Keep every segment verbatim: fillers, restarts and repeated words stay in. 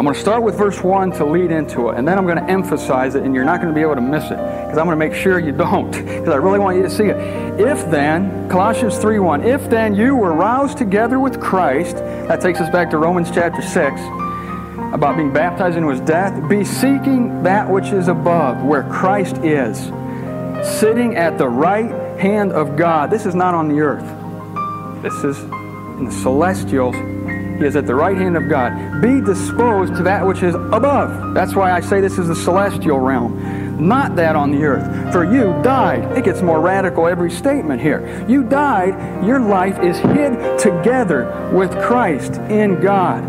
I'm going to start with verse one to lead into it, and then I'm going to emphasize it, and you're not going to be able to miss it, because I'm going to make sure you don't, because I really want you to see it. If then, Colossians three one, if then you were roused together with Christ, that takes us back to Romans chapter six, about being baptized into His death, be seeking that which is above, where Christ is, sitting at the right hand of God. This is not on the earth. This is in the celestials. He is at the right hand of God. Be disposed to that which is above. That's why I say this is the celestial realm, not that on the earth. For you died. It gets more radical every statement here. You died. Your life is hid together with Christ in God.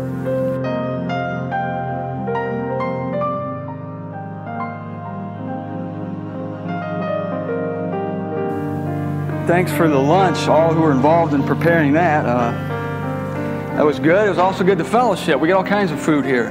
Thanks for the lunch, all who were involved in preparing that. Uh, that was good. It was also good to fellowship. We got all kinds of food here.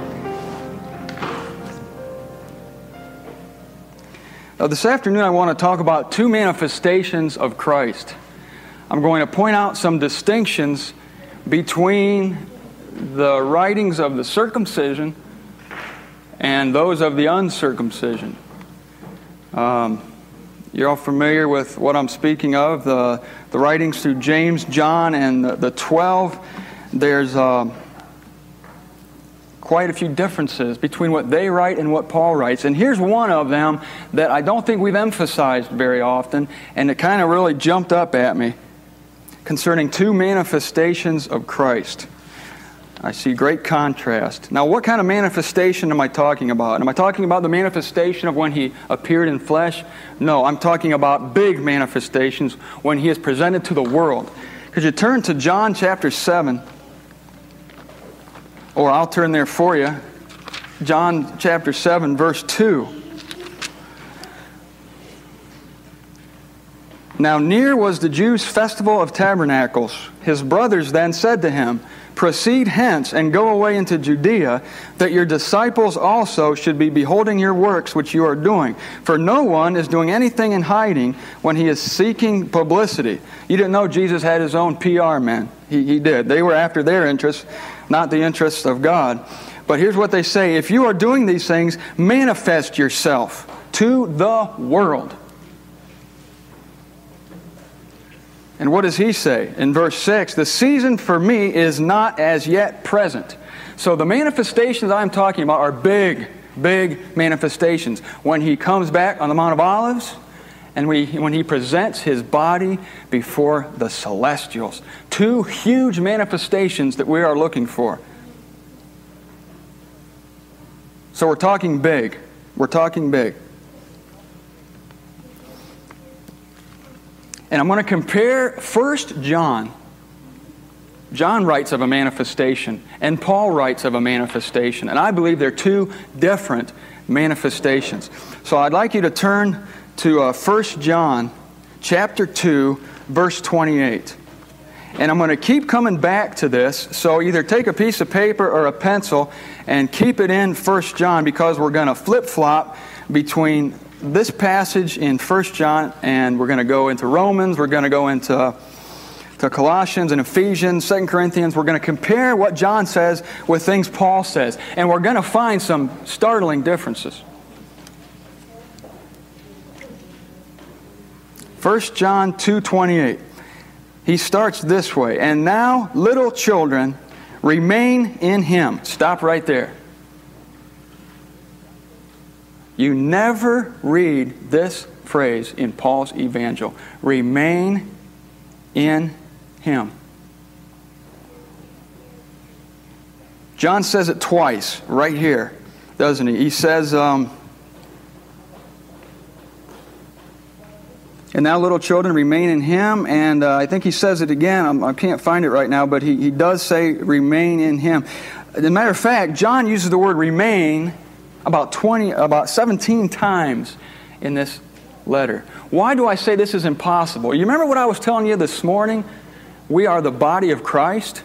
Now, this afternoon I want to talk about two manifestations of Christ. I'm going to point out some distinctions between the writings of the circumcision and those of the uncircumcision. Um... You're all familiar with what I'm speaking of, the, the writings through James, John, and the, the twelve. There's uh, quite a few differences between what they write and what Paul writes. And here's one of them that I don't think we've emphasized very often, and it kind of really jumped up at me, concerning two manifestations of Christ. I see great contrast. Now, what kind of manifestation am I talking about? Am I talking about the manifestation of when He appeared in flesh? No, I'm talking about big manifestations when He is presented to the world. Could you turn to John chapter seven? Or I'll turn there for you. John chapter seven, verse two. Now near was the Jews' festival of tabernacles. His brothers then said to Him, proceed hence and go away into Judea, that your disciples also should be beholding your works which you are doing. For no one is doing anything in hiding when he is seeking publicity. You didn't know Jesus had His own P R man. He, he did. They were after their interests, not the interests of God. But here's what they say. If you are doing these things, manifest yourself to the world. And what does He say? In verse six, the season for me is not as yet present. So the manifestations I'm talking about are big, big manifestations. When He comes back on the Mount of Olives, and we, when He presents His body before the celestials. Two huge manifestations that we are looking for. So we're talking big. We're talking big. And I'm going to compare First John. John writes of a manifestation, and Paul writes of a manifestation. And I believe they're two different manifestations. So I'd like you to turn to uh, First John chapter two, verse twenty-eight. And I'm going to keep coming back to this, so either take a piece of paper or a pencil and keep it in First John, because we're going to flip-flop between this passage in First John, and we're going to go into Romans, we're going to go into to Colossians and Ephesians, Second Corinthians. We're going to compare what John says with things Paul says, and we're going to find some startling differences. First John two twenty-eight. He starts this way, and now, little children, remain in Him. Stop right there. You never read this phrase in Paul's evangel. Remain in Him. John says it twice right here, doesn't he? He says, um, and now little children remain in Him. And uh, I think he says it again. I'm, I can't find it right now, but he, he does say remain in Him. As a matter of fact, John uses the word remain about twenty, about seventeen times in this letter. Why do I say this is impossible? You remember what I was telling you this morning? We are the body of Christ.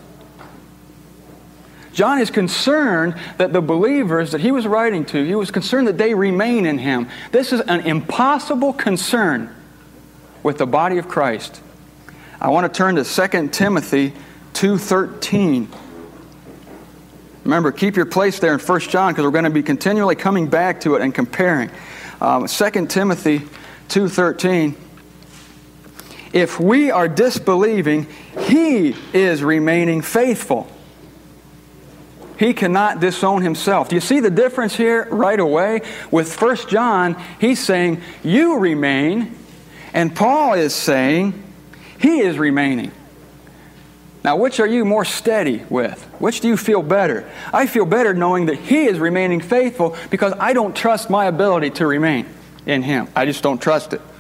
John is concerned that the believers that he was writing to, he was concerned that they remain in Him. This is an impossible concern with the body of Christ. I want to turn to Second Timothy two thirteen. Remember, keep your place there in First John because we're going to be continually coming back to it and comparing. Um, Second Timothy two thirteen. If we are disbelieving, he is remaining faithful. He cannot disown himself. Do you see the difference here right away? With First John, he's saying, you remain, and Paul is saying, he is remaining. Now, which are you more steady with? Which do you feel better? I feel better knowing that he is remaining faithful because I don't trust my ability to remain in him. I just don't trust it.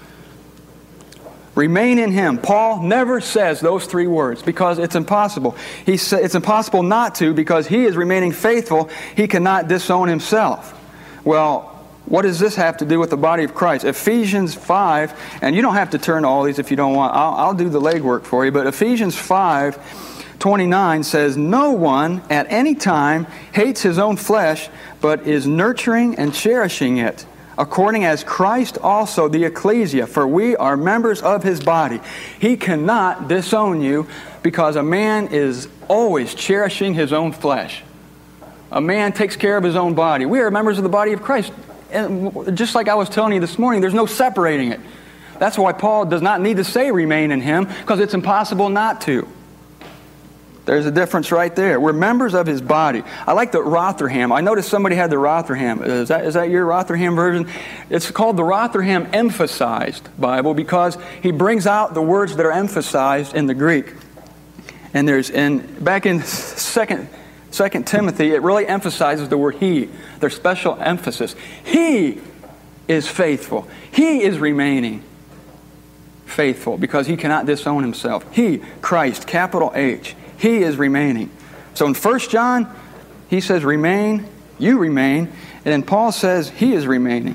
Remain in him. Paul never says those three words because it's impossible. He sa- it's impossible not to because he is remaining faithful. He cannot disown himself. Well, what does this have to do with the body of Christ? Ephesians five, and you don't have to turn to all these if you don't want. I'll, I'll do the legwork for you. But Ephesians five twenty-nine says, no one at any time hates his own flesh, but is nurturing and cherishing it, according as Christ also the ecclesia, for we are members of his body. He cannot disown you because a man is always cherishing his own flesh. A man takes care of his own body. We are members of the body of Christ. And just like I was telling you this morning, there's no separating it. That's why Paul does not need to say remain in him, because it's impossible not to. There's a difference right there. We're members of his body. I like the Rotherham. I noticed somebody had the Rotherham. Is that, is that your Rotherham version? It's called the Rotherham Emphasized Bible because he brings out the words that are emphasized in the Greek. And there's in back in second Second Timothy, it really emphasizes the word he. There's special emphasis. He is faithful. He is remaining faithful because he cannot disown himself. He, Christ, capital H. He is remaining. So in First John, he says remain, you remain, and then Paul says he is remaining.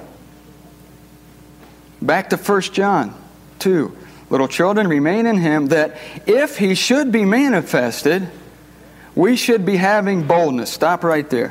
Back to First John two. Little children, remain in him, that if he should be manifested, we should be having boldness. Stop right there.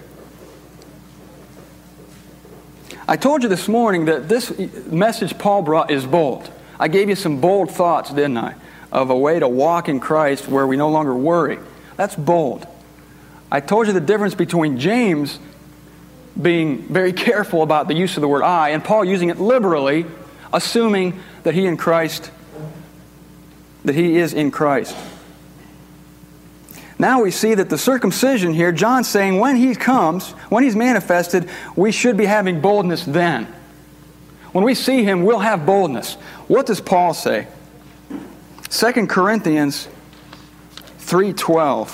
I told you this morning that this message Paul brought is bold. I gave you some bold thoughts, didn't I? Of a way to walk in Christ where we no longer worry. That's bold. I told you the difference between James being very careful about the use of the word I and Paul using it liberally, assuming that he in Christ, that he is in Christ. Now we see that the circumcision here, John's saying when he comes, when he's manifested, we should be having boldness then. When we see him, we'll have boldness. What does Paul say? Second Corinthians three twelve.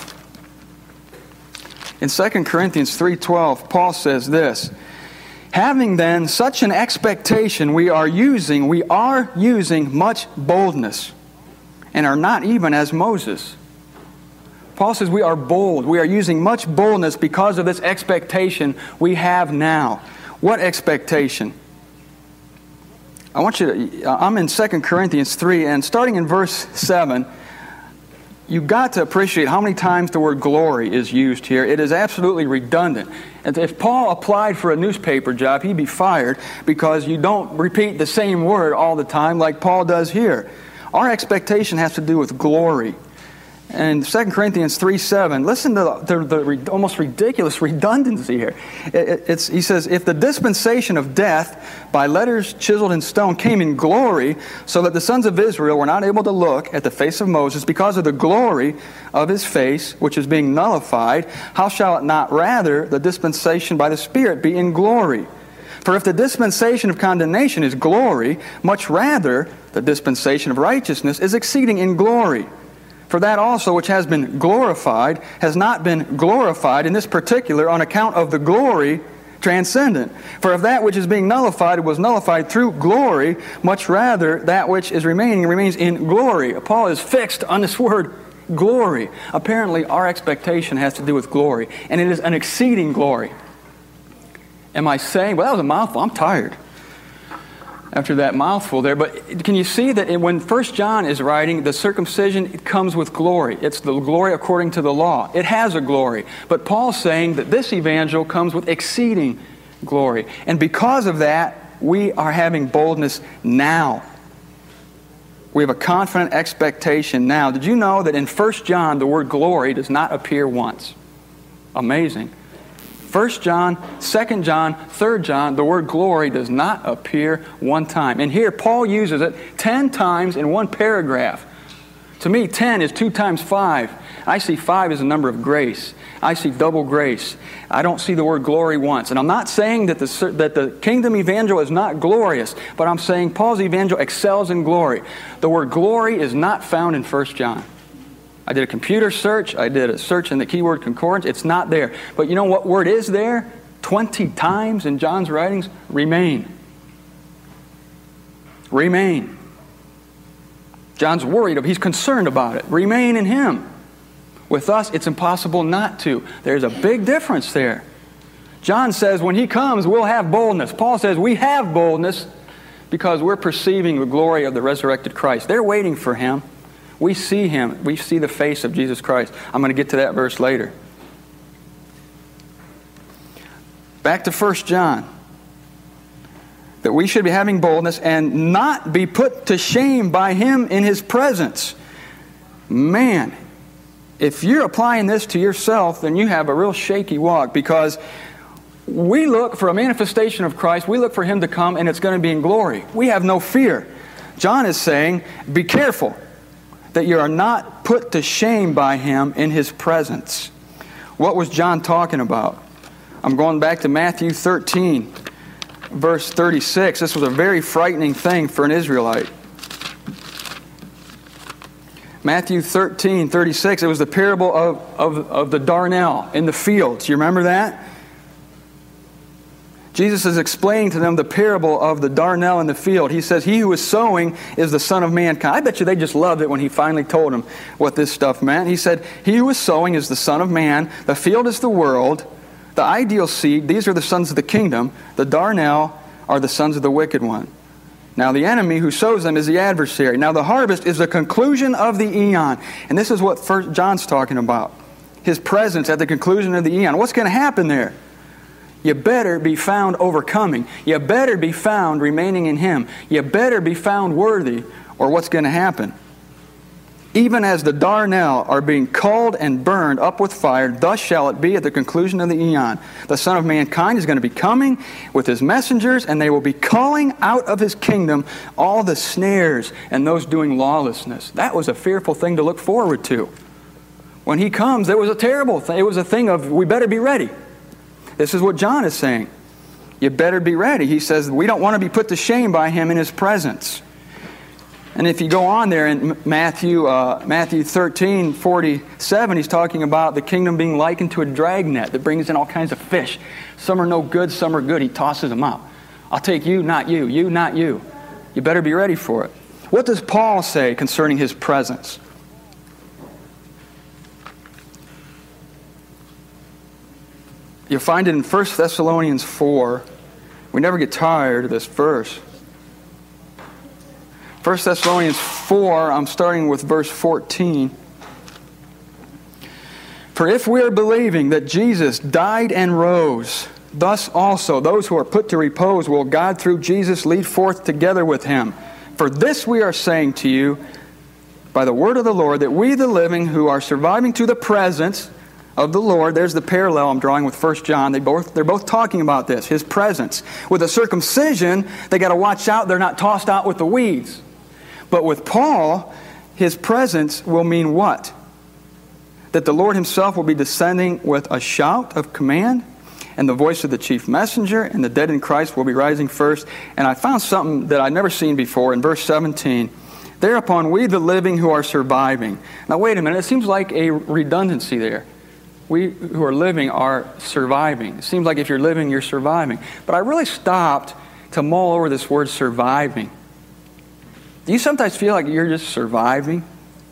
In Second Corinthians three twelve, Paul says this, having then such an expectation, we are using, we are using much boldness, and are not even as Moses. Paul says we are bold. We are using much boldness because of this expectation we have now. What expectation? I want you to, I'm in Second Corinthians three, and starting in verse seven, you've got to appreciate how many times the word glory is used here. It is absolutely redundant. And if Paul applied for a newspaper job, he'd be fired because you don't repeat the same word all the time like Paul does here. Our expectation has to do with glory. And Second Corinthians three seven, listen to the, the, the almost ridiculous redundancy here. It, it's, he says, if the dispensation of death by letters chiseled in stone came in glory, so that the sons of Israel were not able to look at the face of Moses because of the glory of his face, which is being nullified, how shall it not rather the dispensation by the Spirit be in glory? For if the dispensation of condemnation is glory, much rather the dispensation of righteousness is exceeding in glory. For that also which has been glorified has not been glorified in this particular on account of the glory transcendent. For if that which is being nullified was nullified through glory, much rather that which is remaining remains in glory. Paul is fixed on this word glory. Apparently our expectation has to do with glory, and it is an exceeding glory. Am I saying, well, that was a mouthful, I'm tired after that mouthful there. But can you see that when First John is writing, the circumcision, it comes with glory. It's the glory according to the law. It has a glory. But Paul's saying that this evangel comes with exceeding glory. And because of that, we are having boldness now. We have a confident expectation now. Did you know that in First John, the word glory does not appear once? Amazing. First John, Second John, Third John, the word glory does not appear one time. And here Paul uses it ten times in one paragraph. To me, ten is two times five. I see five as a number of grace. I see double grace. I don't see the word glory once. And I'm not saying that the, that the kingdom evangel is not glorious, but I'm saying Paul's evangel excels in glory. The word glory is not found in First John. I did a computer search. I did a search in the keyword concordance. It's not there. But you know what word is there? twenty times in John's writings? Remain. Remain. John's worried. He's concerned about it. Remain in Him. With us, it's impossible not to. There's a big difference there. John says when He comes, we'll have boldness. Paul says we have boldness because we're perceiving the glory of the resurrected Christ. They're waiting for Him. We see Him. We see the face of Jesus Christ. I'm going to get to that verse later. Back to First John. That we should be having boldness and not be put to shame by Him in His presence. Man, if you're applying this to yourself, then you have a real shaky walk, because we look for a manifestation of Christ. We look for Him to come, and it's going to be in glory. We have no fear. John is saying, be careful that you are not put to shame by Him in His presence. What was John talking about? I'm going back to Matthew thirteen, verse thirty-six. This was a very frightening thing for an Israelite. Matthew thirteen, thirty-six, it was the parable of, of, of the darnel in the fields. You remember that? Jesus is explaining to them the parable of the darnel in the field. He says, he who is sowing is the Son of Mankind. I bet you they just loved it when He finally told them what this stuff meant. He said, he who is sowing is the Son of Man. The field is the world. The ideal seed, these are the sons of the kingdom. The darnel are the sons of the wicked one. Now the enemy who sows them is the adversary. Now the harvest is the conclusion of the eon. And this is what First John's talking about. His presence at the conclusion of the eon. What's going to happen there? You better be found overcoming. You better be found remaining in Him. You better be found worthy, or what's going to happen? Even as the darnel are being culled and burned up with fire, thus shall it be at the conclusion of the eon. The Son of Mankind is going to be coming with His messengers, and they will be culling out of His kingdom all the snares and those doing lawlessness. That was a fearful thing to look forward to. When He comes, it was a terrible thing. It was a thing of, we better be ready. This is what John is saying. You better be ready. He says we don't want to be put to shame by Him in His presence. And if you go on there in Matthew uh, Matthew thirteen, forty-seven, he's talking about the kingdom being likened to a dragnet that brings in all kinds of fish. Some are no good, some are good. He tosses them out. I'll take you, not you. You, not you. You better be ready for it. What does Paul say concerning His presence? You'll find it in First Thessalonians four. We never get tired of this verse. First Thessalonians four, I'm starting with verse fourteen. For if we are believing that Jesus died and rose, thus also those who are put to repose will God through Jesus lead forth together with Him. For this we are saying to you by the word of the Lord, that we the living who are surviving to the presence of the Lord, there's the parallel I'm drawing with First John. They both, they're both talking about this, His presence. With the circumcision, they got to watch out they're not tossed out with the weeds. But with Paul, His presence will mean what? That the Lord Himself will be descending with a shout of command and the voice of the chief messenger, and the dead in Christ will be rising first. And I found something that I'd never seen before in verse seventeen. Thereupon we the living who are surviving. Now wait a minute, it seems like a redundancy there. We who are living are surviving. It seems like if you're living, you're surviving. But I really stopped to mull over this word surviving. Do you sometimes feel like you're just surviving?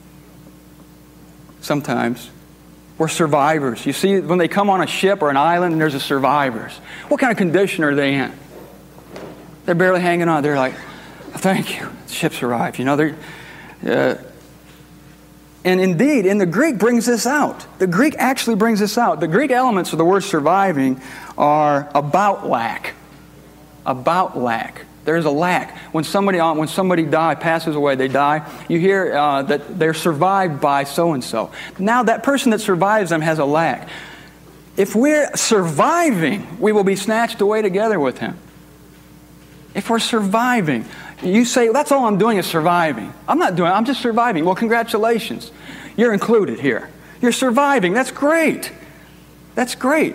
Sometimes. We're survivors. You see, when they come on a ship or an island and there's a survivors, what kind of condition are they in? They're barely hanging on. They're like, thank you, the ship's arrived. You know, they're... Uh, And indeed, in the Greek brings this out. The Greek actually brings this out. The Greek elements of the word surviving are about lack. About lack. There's a lack. When somebody when somebody die, passes away, they die, you hear uh, that they're survived by so-and-so. Now that person that survives them has a lack. if we're surviving, we will be snatched away together with Him. If we're surviving, you say, that's all I'm doing is surviving. I'm not doing it, I'm just surviving. Well, congratulations. You're included here. You're surviving. That's great. That's great.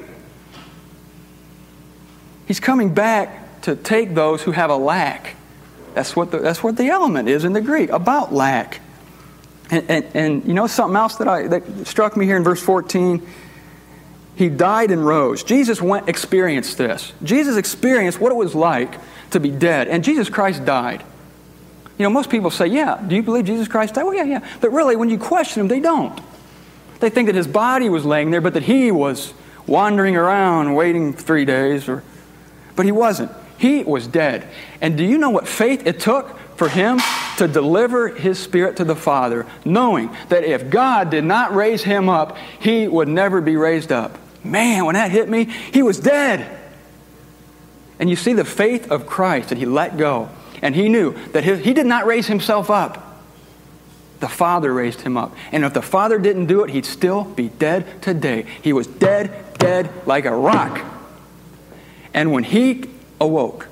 He's coming back to take those who have a lack. That's what the, that's what the element is in the Greek, about lack. And, and, and you know something else that, I, that struck me here in verse fourteen? He died and rose. Jesus went experienced this. Jesus experienced what it was like to be dead. And Jesus Christ died. You know, most people say, yeah, do you believe Jesus Christ died? Well, yeah, yeah. But really, when you question Him, they don't. They think that His body was laying there, but that He was wandering around waiting three days. Or, but He wasn't. He was dead. And do you know what faith it took for Him to deliver His Spirit to the Father, knowing that if God did not raise Him up, He would never be raised up? Man, when that hit me, He was dead. And you see the faith of Christ that He let go. And He knew that his, He did not raise Himself up. The Father raised Him up. And if the Father didn't do it, He'd still be dead today. He was dead, dead like a rock. And when He awoke,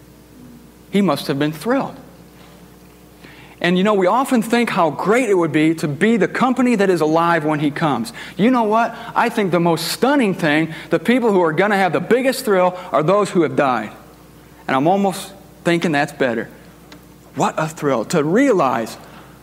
He must have been thrilled. And you know, we often think how great it would be to be the company that is alive when He comes. You know what? I think the most stunning thing, the people who are going to have the biggest thrill are those who have died. And I'm almost thinking that's better. What a thrill to realize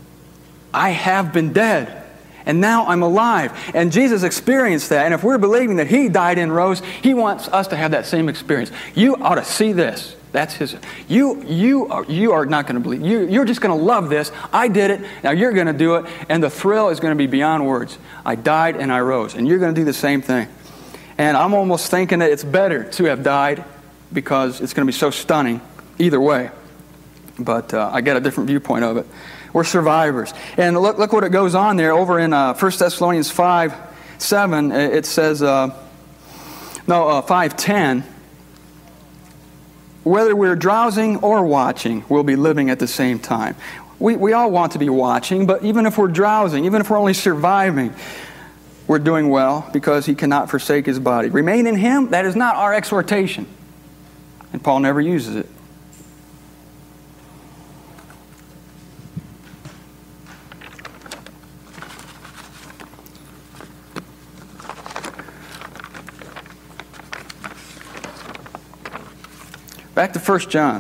I have been dead and now I'm alive. And Jesus experienced that. And if we're believing that He died and rose, He wants us to have that same experience. You ought to see this. That's His. You, you, are, you are not going to believe. You, you're just going to love this. I did it. Now you're going to do it. And the thrill is going to be beyond words. I died and I rose. And you're going to do the same thing. And I'm almost thinking that it's better to have died because it's going to be so stunning either way. But uh, I get a different viewpoint of it. We're survivors. And look, look what it goes on there over in uh, First Thessalonians five seven. It says, uh, no, uh, five ten. Whether we're drowsing or watching, we'll be living at the same time. We, we all want to be watching, but even if we're drowsing, even if we're only surviving, we're doing well because He cannot forsake His body. Remain in Him, that is not our exhortation. And Paul never uses it. Back to First John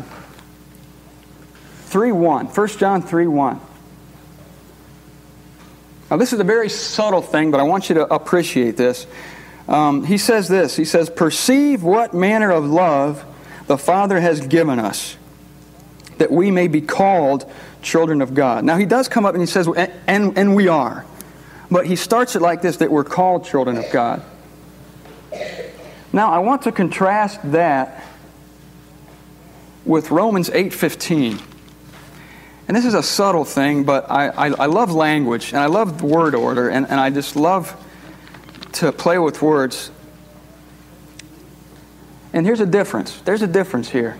three one. First John three one. Now this is a very subtle thing, but I want you to appreciate this. Um, he says this. He says, perceive what manner of love the Father has given us, that we may be called children of God. Now he does come up and he says, and, and, and we are. But he starts it like this, that we're called children of God. Now I want to contrast that with Romans eight fifteen. And this is a subtle thing, but I, I, I love language, and I love word order, and, and I just love to play with words. And here's a difference. There's a difference here.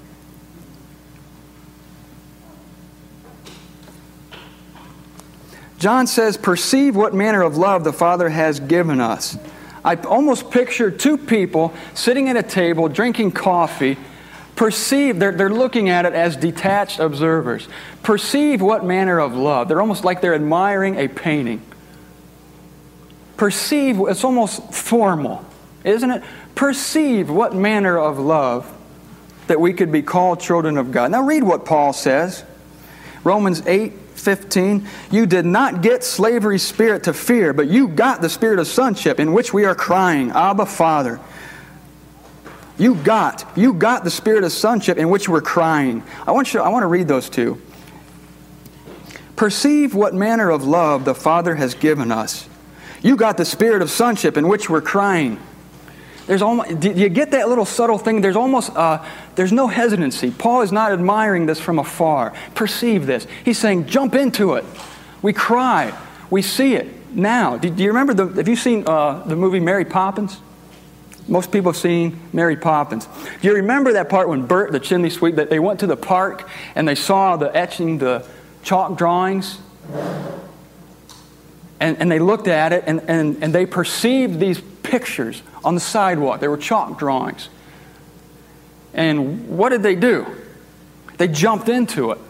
John says, perceive what manner of love the Father has given us. I almost picture two people sitting at a table drinking coffee. Perceive, they're, they're looking at it as detached observers. Perceive what manner of love. They're almost like they're admiring a painting. Perceive, it's almost formal, isn't it? Perceive what manner of love that we could be called children of God. Now read what Paul says. Romans eight fifteen. You did not get slavery's spirit to fear, but you got the spirit of sonship in which we are crying, Abba, Father. You got, you got the spirit of sonship in which we're crying. I want you, I want to read those two. Perceive what manner of love the Father has given us. You got the spirit of sonship in which we're crying. There's almost, do you get that little subtle thing? There's almost, uh, there's no hesitancy. Paul is not admiring this from afar. Perceive this. He's saying, jump into it. We cry. We see it now. Do, do you remember, the, have you seen uh, the movie Mary Poppins? Most people have seen Mary Poppins. Do you remember that part when Bert, the chimney sweep, that they went to the park and they saw the etching, the chalk drawings? And, and they looked at it and, and, and they perceived these pictures on the sidewalk. They were chalk drawings. And what did they do? They jumped into it.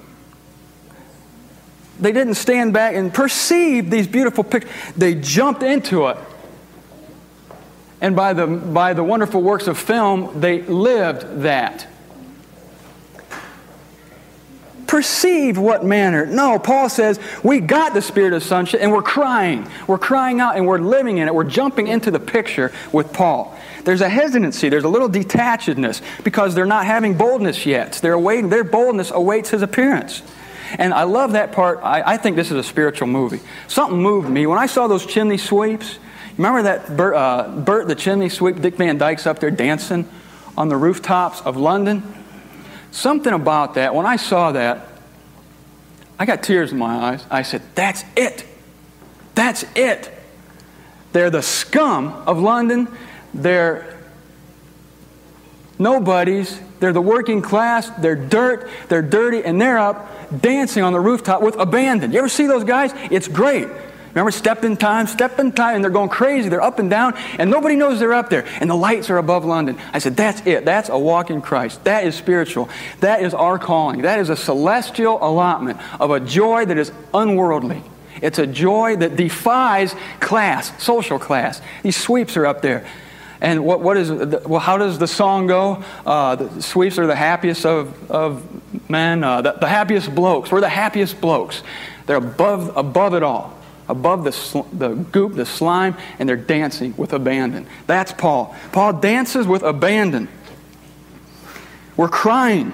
They didn't stand back and perceive these beautiful pictures. They jumped into it. And by the, by the wonderful works of film, they lived that. Perceive what manner. No, Paul says we got the Spirit of sonship and we're crying. We're crying out and we're living in it. We're jumping into the picture with Paul. There's a hesitancy. There's a little detachedness because they're not having boldness yet. They're awaiting. Their boldness awaits His appearance. And I love that part. I, I think this is a spiritual movie. Something moved me. When I saw those chimney sweeps, remember that Bert, uh, Bert the chimney sweep, Dick Van Dyke's up there dancing on the rooftops of London? Something about that, when I saw that, I got tears in my eyes. I said, that's it. That's it. They're the scum of London. They're nobodies. They're the working class. They're dirt. They're dirty. And they're up dancing on the rooftop with abandon. You ever see those guys? It's great. Remember Step in Time? Step in Time. And they're going crazy. They're up and down. And nobody knows they're up there. And the lights are above London. I said, that's it. That's a walk in Christ. That is spiritual. That is our calling. That is a celestial allotment of a joy that is unworldly. It's a joy that defies class, social class. These sweeps are up there. And what what is well? How does the song go? Uh, the sweeps are the happiest of of men. Uh, the, the happiest blokes. We're the happiest blokes. They're above above it all, above the sl- the goop, the slime, and they're dancing with abandon. That's Paul. Paul dances with abandon. We're crying.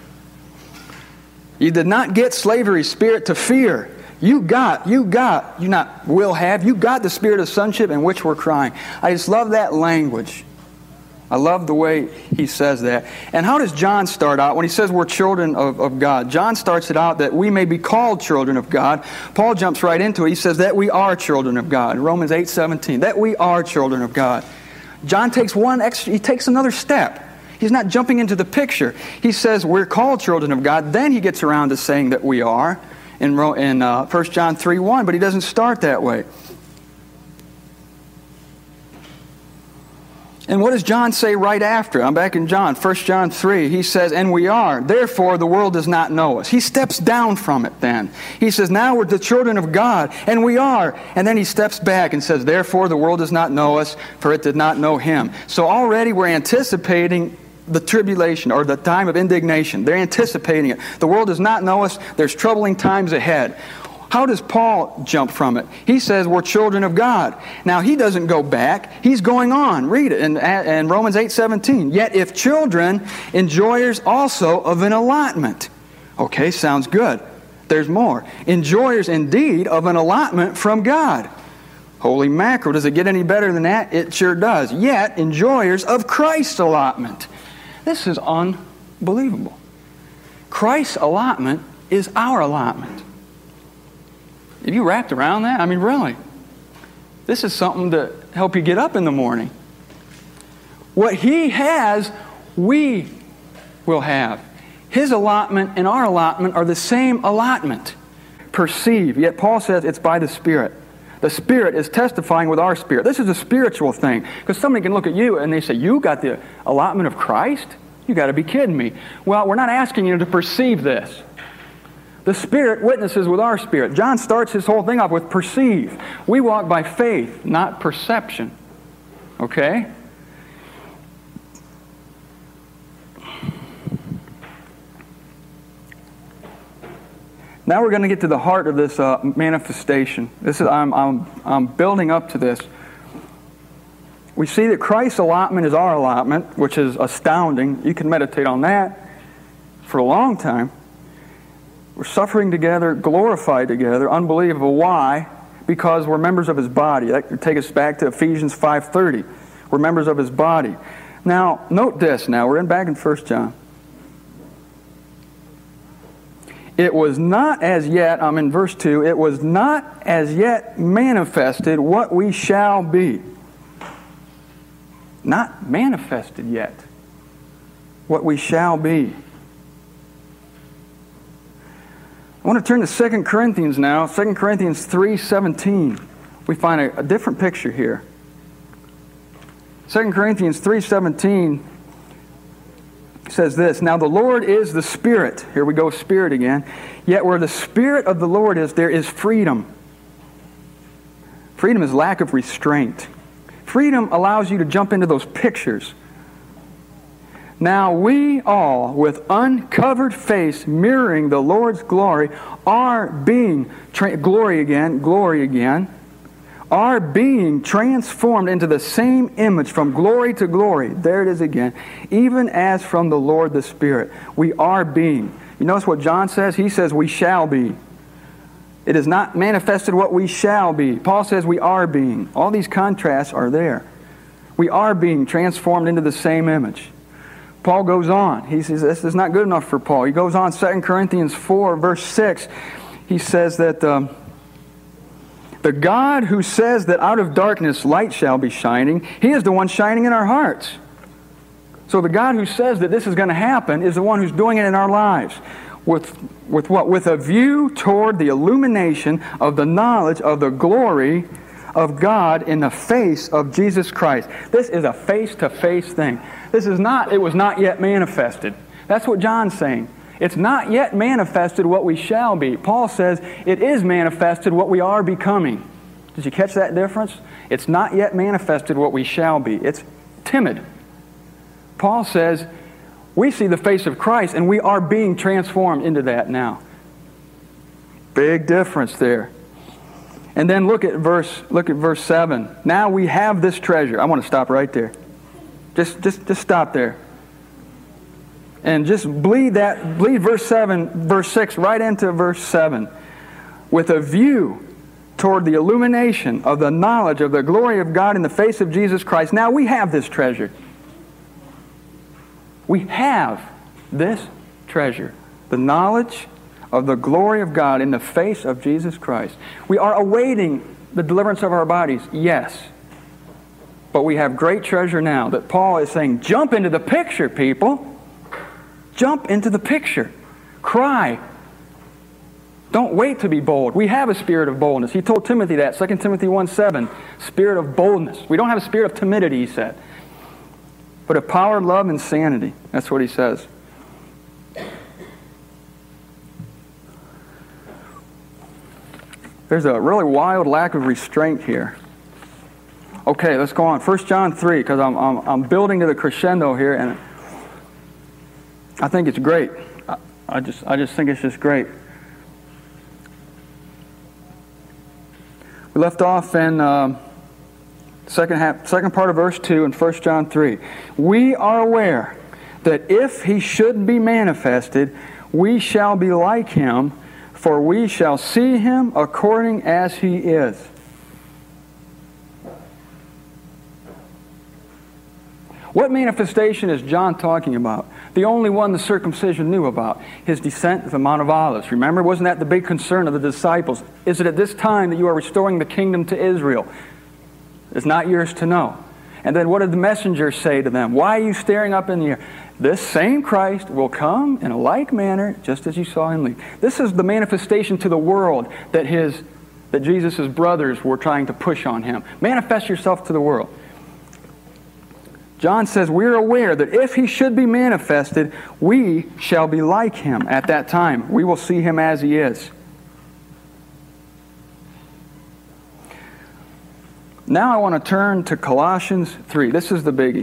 You did not get slavery's spirit to fear. You got, you got, you not will have, you got the spirit of sonship in which we're crying. I just love that language. I love the way he says that. And how does John start out when he says we're children of, of God? John starts it out that we may be called children of God. Paul jumps right into it. He says that we are children of God. In Romans eight seventeen, that we are children of God. John takes one extra, he takes another step. He's not jumping into the picture. He says we're called children of God. Then he gets around to saying that we are. In, in uh, First John three one, but he doesn't start that way. And what does John say right after? I'm back in John, First John three. He says, and we are. Therefore, the world does not know us. He steps down from it then. He says, now we're the children of God, and we are. And then he steps back and says, therefore, the world does not know us, for it did not know Him. So already we're anticipating the tribulation or the time of indignation. They're anticipating it. The world does not know us. There's troubling times ahead. How does Paul jump from it? He says we're children of God. Now he doesn't go back. He's going on. Read it in, in Romans eight seventeen. Yet if children, enjoyers also of an allotment. Okay, sounds good. There's more. Enjoyers indeed of an allotment from God. Holy mackerel, does it get any better than that? It sure does. Yet enjoyers of Christ's allotment. This is unbelievable. Christ's allotment is our allotment. Have you wrapped around that? I mean, really. This is something to help you get up in the morning. What He has, we will have. His allotment and our allotment are the same allotment. Perceive. Yet Paul says it's by the Spirit. The Spirit is testifying with our spirit. This is a spiritual thing. Because somebody can look at you and they say, you got the allotment of Christ? You got to be kidding me. Well, we're not asking you to perceive this. The Spirit witnesses with our spirit. John starts his whole thing off with perceive. We walk by faith, not perception. Okay? Now we're going to get to the heart of this uh, manifestation. This is I'm, I'm, I'm building up to this. We see that Christ's allotment is our allotment, which is astounding. You can meditate on that for a long time. We're suffering together, glorified together, unbelievable. Why? Because we're members of His body. That would take us back to Ephesians five thirty. We're members of His body. Now, note this now. We're in back in First John. It was not as yet, I'm in verse two, it was not as yet manifested what we shall be. Not manifested yet. What we shall be. I want to turn to Second Corinthians now. Second Corinthians three seventeen. We find a, a different picture here. Second Corinthians three seventeen says this, "Now the Lord is the Spirit." Here we go, Spirit again. "Yet where the Spirit of the Lord is, there is freedom." Freedom is lack of restraint. Freedom allows you to jump into those pictures. "Now we all, with uncovered face, mirroring the Lord's glory, are being, tra- glory again, glory again, are being transformed into the same image from glory to glory." There it is again. "Even as from the Lord the Spirit." We are being. You notice what John says? He says we shall be. It is not manifested what we shall be. Paul says we are being. All these contrasts are there. We are being transformed into the same image. Paul goes on. He says this is not good enough for Paul. He goes on, Second Corinthians four, verse six. He says that um, the God who says that out of darkness light shall be shining, He is the one shining in our hearts. So the God who says that this is going to happen is the one who's doing it in our lives. With, with what? With a view toward the illumination of the knowledge of the glory of God in the face of Jesus Christ. This is a face-to-face thing. This is not, it was not yet manifested. That's what John's saying. It's not yet manifested what we shall be. Paul says it is manifested what we are becoming. Did you catch that difference? It's not yet manifested what we shall be. It's timid. Paul says we see the face of Christ and we are being transformed into that now. Big difference there. And then look at verse look at verse seven. "Now we have this treasure." I want to stop right there. Just just just stop there. And just bleed that, bleed verse seven, verse six right into verse seven. "With a view toward the illumination of the knowledge of the glory of God in the face of Jesus Christ." Now we have this treasure. We have this treasure. The knowledge of the glory of God in the face of Jesus Christ. We are awaiting the deliverance of our bodies, yes. But we have great treasure now that Paul is saying, jump into the picture, people. Jump into the picture. Cry. Don't wait to be bold. We have a spirit of boldness. He told Timothy that, Second Timothy one seven. Spirit of boldness. We don't have a spirit of timidity, he said. But of power, love, and sanity. That's what he says. There's a really wild lack of restraint here. Okay, let's go on. First John three, because I'm, I'm, I'm building to the crescendo here, and I think it's great. I, I just I just think it's just great. We left off in uh, second half, second part of verse two in First John three. "We are aware that if He should be manifested, we shall be like Him, for we shall see Him according as He is." What manifestation is John talking about? The only one the circumcision knew about. His descent to the Mount of Olives. Remember, wasn't that the big concern of the disciples? Is it at this time that you are restoring the kingdom to Israel? It's not yours to know. And then what did the messenger say to them? "Why are you staring up in the air? This same Christ will come in a like manner, just as you saw Him leave." This is the manifestation to the world that his, that Jesus' brothers were trying to push on Him. Manifest yourself to the world. John says we're aware that if He should be manifested, we shall be like Him at that time. We will see Him as He is. Now I want to turn to Colossians three. This is the biggie.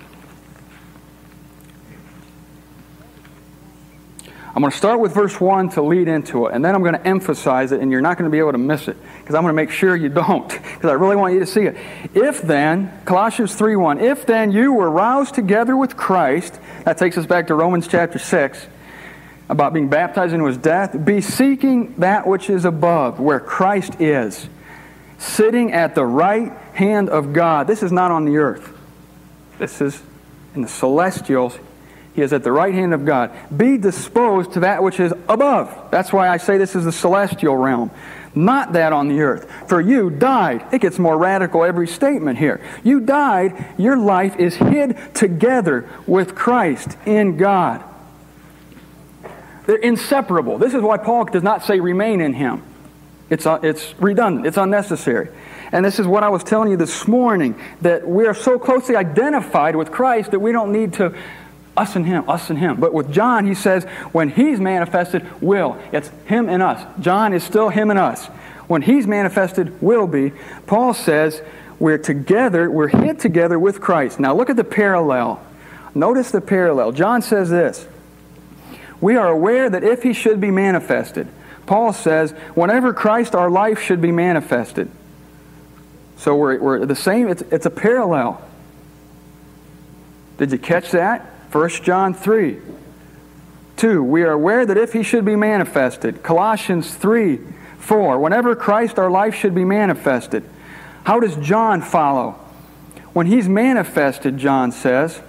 I'm going to start with verse one to lead into it, and then I'm going to emphasize it, and you're not going to be able to miss it, because I'm going to make sure you don't, because I really want you to see it. If then, Colossians three one, "If then you were roused together with Christ," that takes us back to Romans chapter six, about being baptized into His death, "be seeking that which is above, where Christ is, sitting at the right hand of God." This is not on the earth. This is in the celestials. He is at the right hand of God. "Be disposed to that which is above." That's why I say this is the celestial realm. Not that on the earth. "For you died." It gets more radical every statement here. You died. Your life is hid together with Christ in God. They're inseparable. This is why Paul does not say remain in Him. It's, uh, it's redundant. It's unnecessary. And this is what I was telling you this morning, that we are so closely identified with Christ that we don't need to us and Him, us and Him. But with John, he says, when He's manifested, will. It's Him and us. John is still Him and us. When He's manifested, will be. Paul says, we're together, we're hid together with Christ. Now look at the parallel. Notice the parallel. John says this, we are aware that if He should be manifested, Paul says, whenever Christ our life should be manifested. So we're, we're the same, it's, it's a parallel. Did you catch that? First John three. two, we are aware that if He should be manifested. Colossians three, four, whenever Christ our life should be manifested. How does John follow? When He's manifested, John says,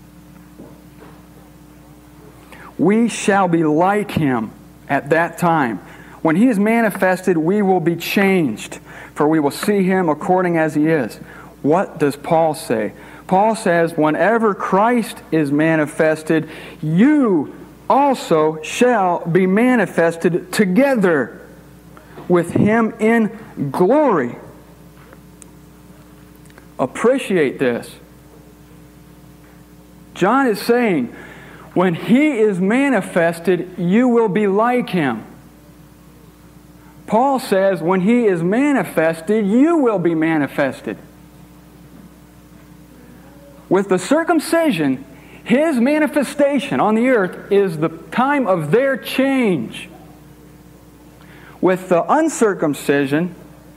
we shall be like Him at that time. When He is manifested, we will be changed, for we will see Him according as He is. What does Paul say? Paul says, whenever Christ is manifested, you also shall be manifested together with Him in glory. Appreciate this. John is saying, when He is manifested, you will be like Him. Paul says, when He is manifested, you will be manifested. With the circumcision, His manifestation on the earth is the time of their change. With the uncircumcision,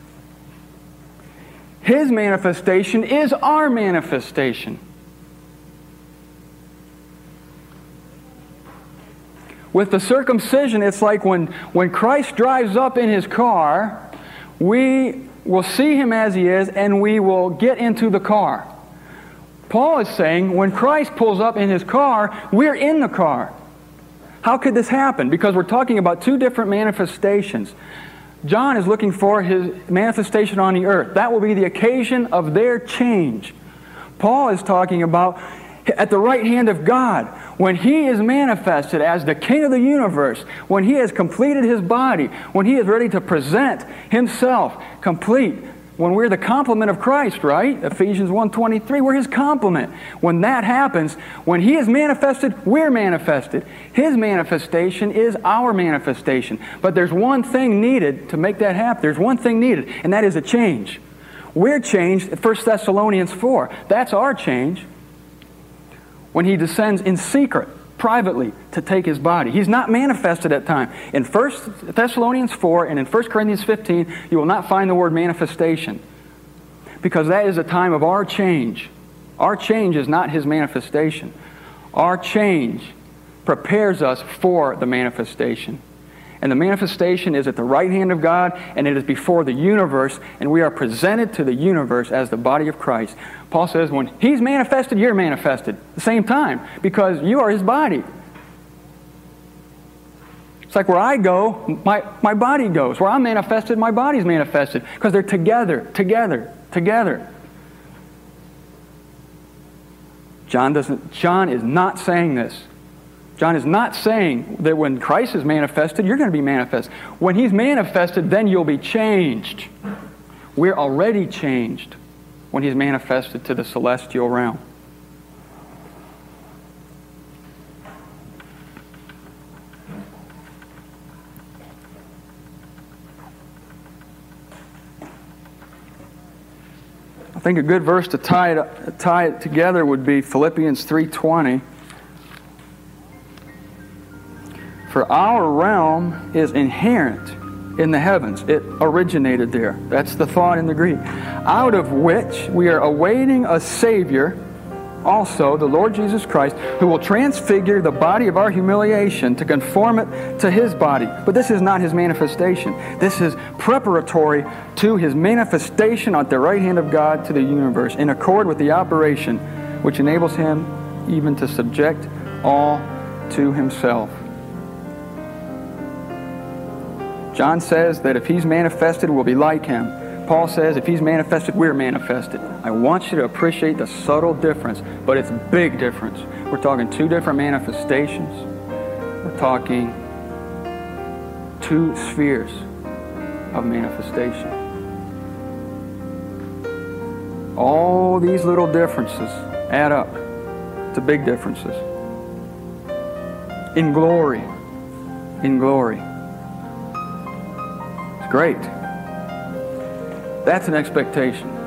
His manifestation is our manifestation. With the circumcision, it's like when, when Christ drives up in His car, we will see Him as He is, and we will get into the car. Paul is saying, when Christ pulls up in His car, we're in the car. How could this happen? Because we're talking about two different manifestations. John is looking for His manifestation on the earth. That will be the occasion of their change. Paul is talking about at the right hand of God, when He is manifested as the King of the universe, when He has completed His body, when He is ready to present Himself complete, when we're the complement of Christ, right? Ephesians one twenty-three, we're His complement. When that happens, when He is manifested, we're manifested. His manifestation is our manifestation. But there's one thing needed to make that happen. There's one thing needed, and that is a change. We're changed at First Thessalonians four. That's our change. When He descends in secret, privately, to take His body. He's not manifested at time. In First Thessalonians four and in First Corinthians fifteen, you will not find the word manifestation. Because that is a time of our change. Our change is not His manifestation. Our change prepares us for the manifestation. And the manifestation is at the right hand of God, and it is before the universe, and we are presented to the universe as the body of Christ. Paul says, when He's manifested, you're manifested at the same time, because you are His body. It's like where I go, my, my body goes. Where I'm manifested, my body's manifested, because they're together, together, together. John doesn't. John is not saying this. John is not saying that when Christ is manifested, you're going to be manifest. When He's manifested, then you'll be changed. We're already changed when He's manifested to the celestial realm. I think a good verse to tie it, tie it together would be Philippians three twenty. For our realm is inherent in the heavens. It originated there. That's the thought in the Greek. Out of which we are awaiting a Savior, also the Lord Jesus Christ, who will transfigure the body of our humiliation to conform it to His body. But this is not His manifestation. This is preparatory to His manifestation at the right hand of God to the universe, in accord with the operation which enables Him even to subject all to Himself. John says that if He's manifested, we'll be like Him. Paul says if He's manifested, we're manifested. I want you to appreciate the subtle difference, but it's a big difference. We're talking two different manifestations. We're talking two spheres. of manifestation. All these little differences add up to big differences. In glory. In glory. It's great. That's an expectation.